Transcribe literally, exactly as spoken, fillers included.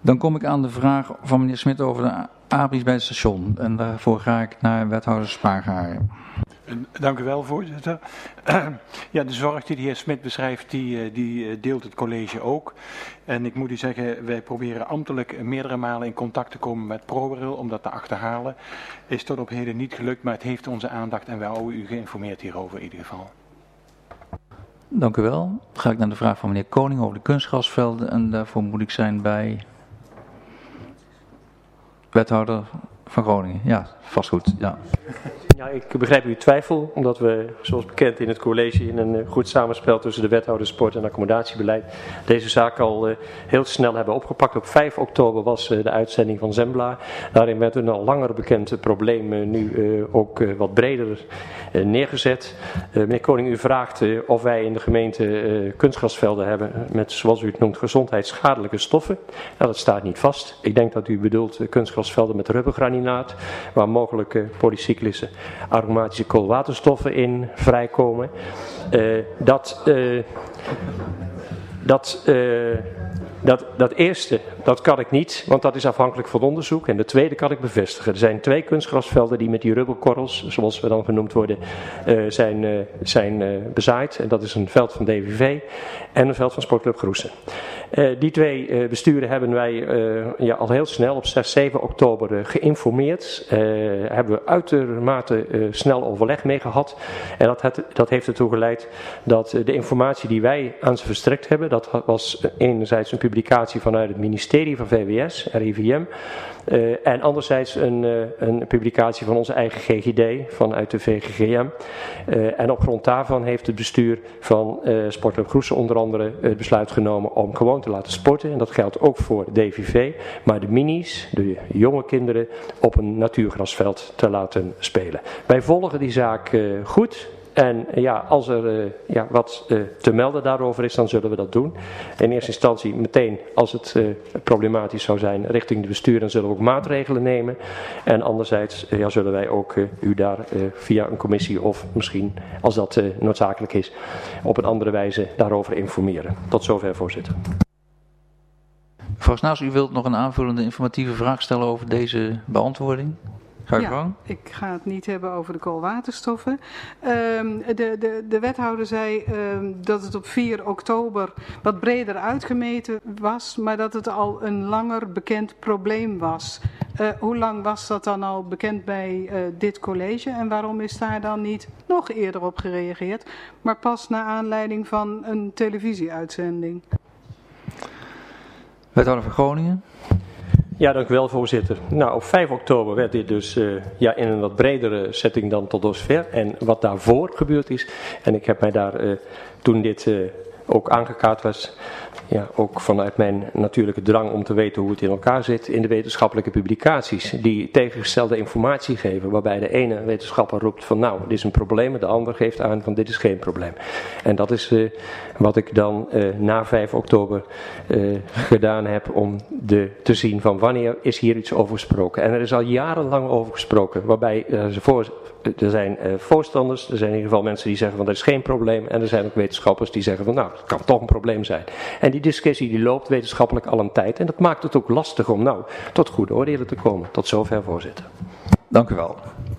Dan kom ik aan de vraag van meneer Smit over de abris bij het station. En daarvoor ga ik naar wethouder Spaargaren. Dank u wel, voorzitter. Ja, de zorg die de heer Smit beschrijft, die, die deelt het college ook. En ik moet u zeggen, wij proberen ambtelijk meerdere malen in contact te komen met ProRail om dat te achterhalen. Is tot op heden niet gelukt, maar het heeft onze aandacht en wij houden u geïnformeerd hierover in ieder geval. Dank u wel. Dan ga ik naar de vraag van meneer Koning over de kunstgrasvelden. En daarvoor moet ik zijn bij wethouder van Groningen. Ja, vastgoed. Ja. Ja, ik begrijp uw twijfel, omdat we, zoals bekend in het college, in een goed samenspel tussen de wethouder sport en accommodatiebeleid, deze zaak al uh, heel snel hebben opgepakt. Op vijf oktober was uh, de uitzending van Zembla. Daarin werd een al langer bekend probleem uh, nu uh, ook uh, wat breder uh, neergezet. Uh, meneer Koning, u vraagt uh, of wij in de gemeente uh, kunstgrasvelden hebben met, zoals u het noemt, gezondheidsschadelijke stoffen. Nou, dat staat niet vast. Ik denk dat u bedoelt uh, kunstgrasvelden met rubbergranulaat, waar mogelijk uh, polycyclische aromatische koolwaterstoffen in vrijkomen. Uh, dat, uh, dat, uh, dat, dat eerste, dat kan ik niet, want dat is afhankelijk van onderzoek. En de tweede kan ik bevestigen. Er zijn twee kunstgrasvelden die met die rubberkorrels, zoals we dan genoemd worden, uh, zijn, uh, zijn uh, bezaaid. En dat is een veld van D V V en een veld van Sportclub Groesen. Uh, die twee uh, besturen hebben wij uh, ja, al heel snel op zes, zeven oktober uh, geïnformeerd. Uh, hebben we uitermate uh, snel overleg mee gehad. En dat, het, dat heeft ertoe geleid dat uh, de informatie die wij aan ze verstrekt hebben, dat was uh, enerzijds een publicatie vanuit het ministerie van V W S, R I V M. Uh, en anderzijds een, uh, een publicatie van onze eigen G G D vanuit de V G G M. Uh, en op grond daarvan heeft het bestuur van uh, Sportclub Groesen onder andere het besluit genomen om gewoon te laten sporten. En dat geldt ook voor D V V, maar de minis, de jonge kinderen, op een natuurgrasveld te laten spelen. Wij volgen die zaak uh, goed. En ja, als er uh, ja, wat uh, te melden daarover is, dan zullen we dat doen. In eerste instantie meteen, als het uh, problematisch zou zijn, richting de bestuur, dan zullen we ook maatregelen nemen. En anderzijds uh, ja, zullen wij ook uh, u daar uh, via een commissie of misschien, als dat uh, noodzakelijk is, op een andere wijze daarover informeren. Tot zover, voorzitter. Mevrouw Snaas, u wilt nog een aanvullende informatieve vraag stellen over deze beantwoording? Ja, ik ga het niet hebben over de koolwaterstoffen. Um, de, de, de wethouder zei um, dat het op vier oktober wat breder uitgemeten was, maar dat het al een langer bekend probleem was. Uh, hoe lang was dat dan al bekend bij uh, dit college en waarom is daar dan niet nog eerder op gereageerd, maar pas naar aanleiding van een televisieuitzending? Wethouder van Groningen. Ja, dank u wel, voorzitter. Nou, op vijf oktober werd dit dus uh, ja, in een wat bredere setting dan tot dusver. En wat daarvoor gebeurd is, en ik heb mij daar uh, toen dit uh, ook aangekaart was, ja, ook vanuit mijn natuurlijke drang om te weten hoe het in elkaar zit, in de wetenschappelijke publicaties die tegengestelde informatie geven, waarbij de ene wetenschapper roept van nou, dit is een probleem, de ander geeft aan van dit is geen probleem. En dat is uh, wat ik dan uh, na vijf oktober uh, gedaan heb om de, te zien van wanneer is hier iets over gesproken. En er is al jarenlang over gesproken, waarbij uh, ze voor, er zijn uh, voorstanders, er zijn in ieder geval mensen die zeggen van dat is geen probleem en er zijn ook wetenschappers die zeggen van nou, het kan toch een probleem zijn. En die discussie die loopt wetenschappelijk al een tijd en dat maakt het ook lastig om nou tot goede oordelen te komen. Tot zover, voorzitter. Dank u wel.